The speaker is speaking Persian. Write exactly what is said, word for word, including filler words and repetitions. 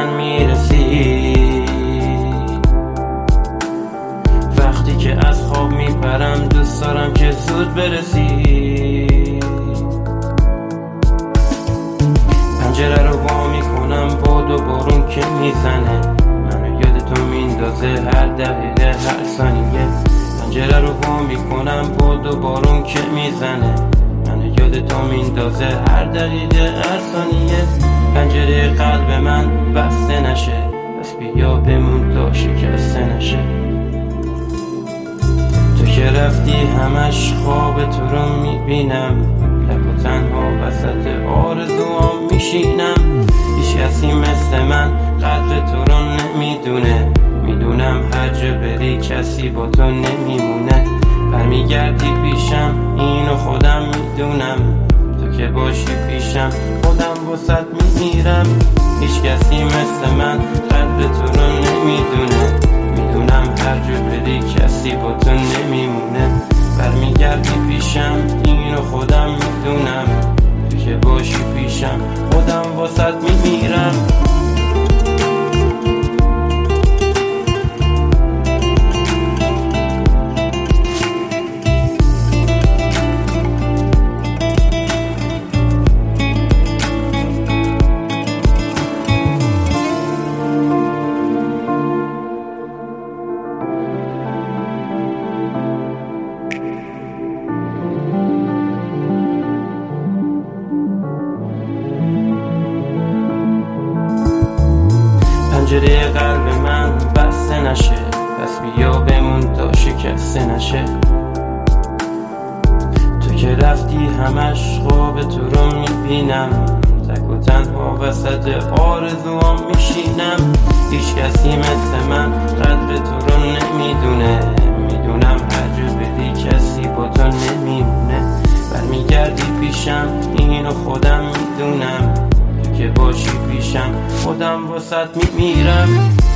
من میرسی، وقتی که از خواب میپرم دوست دارم که زود برسی. پنجره رو وا میکنم باد و بارون که میزنه، منو یاد تو میندازه هر دقیقه هر ثانیه. پنجره رو وا میکنم باد و بارون که میزنه، منو یاد تو میندازه هر دقیقه هر ثانیه. پنجره قلب من بسته نشه، پس بیا بمون تا شکسته نشه. تو که رفتی همش خواب تو رو میبینم، لب و تنها وسط آرزوام میشینم. هیچ کسی مثل من قدر تو رو نمیدونه، میدونم هر جا بری کسی با تو نمیمونه. برمیگردی پیشم اینو خودم میدونم، تو که باشی پیشم خودم واسط میمیرم. هیچ کسی مثل من قدر تو رو نمیدونه، میدونم هر جا بری کسی با تو نمیمونه. برمیگردی پیشم اینو خودم میدونم، تو که باشی پیشم خودم واسط میمیرم. پنجره قلب من بسته نشه، پس بیا بمون تا شکسته نشه. تو که رفتی همش خواب تو رو میبینم، تک و تنها وسط آرزوام میشینم. هیچ کسی مثل من قدر تو رو نمیدونه، میدونم هر جا بری کسی با تو نمیمونه. برمیگردی پیشم اینو خودم میدونم، که باشی پیشم خودم واسط میمیرم.